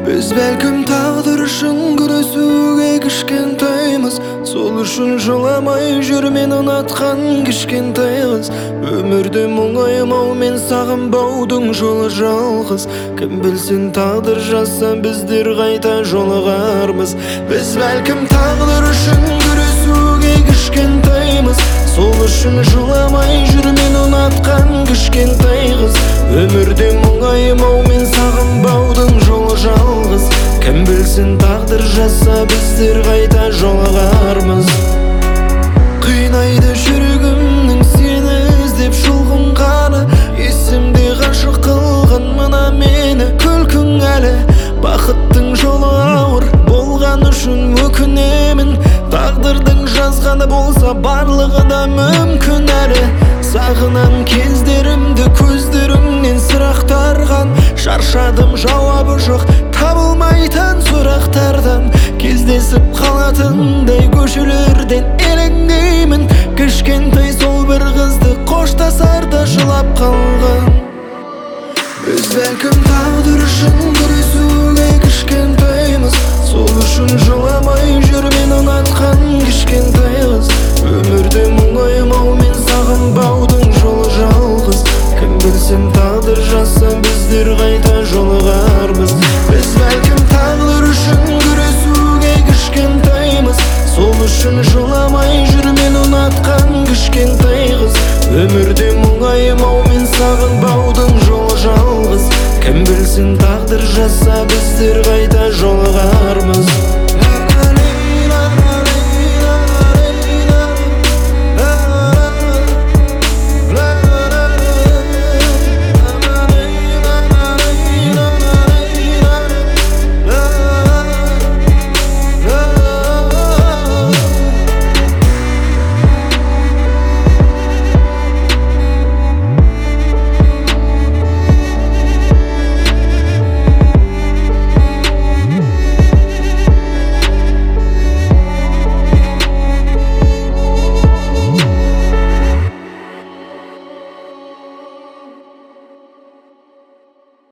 Biz belkim taqdir üçün күресуге кішкентаймыз. Сол үшін жыламай жүр мен ұнатқан кішкентай қыз. Өмірде мұңаймау мен сағынбаудың жолы жалғыз. Кім білсін тағдыр жазса біздер қайта жолығармыз. Біз бәлкім тағдыр үшін күресуге кішкентаймыз. Сол үшін жыламай жүр мен ұнатқан кішкентай қыз. Өмірде мұңаймау мен сағынбаудың жолы жалғыз. Кім білсін тағдыр жазса біздер қайта жолығармыз. Қинайды жүрегімнің сені іздеп шолғынғаны. Есімде ғашық қылған мына мені күлкің әлі. Бақыттың жолы ауыр болған үшін өкінемін. Тағдырдың жазғаны болса барлығы да мүмкін әлі. Сағынан кездерімді көздеріңнен сұрақтарған. Шаршадым жауабы жоқ табылмайтын сұрақтардан. Кездесіп қалатындай көшелерден елеңдеймін. Кішкентай сол бір қызды қоштасарда жылап қалған. Біз бәлкім тағдыр үшін күресуге кішкентаймыз. Сол үшін жыламай жүр мен ұнатқан кішкентай қыз. Өмірде мұңаймау мен сағынбаудың жолы жалғыз. Кім білсін тағдыр жазса біздер қайта жолығармыз. Біз бәлкім тағдыр үшін күресуге кішкентаймыз. Сол үшін жыламай жүр мен ұнатқан кішкентай қыз. Өмірде мұңаймау мен сағынбаудың жолы жалғыз. Кім білсін тағдыр жазса біздер қайта жолығармыз.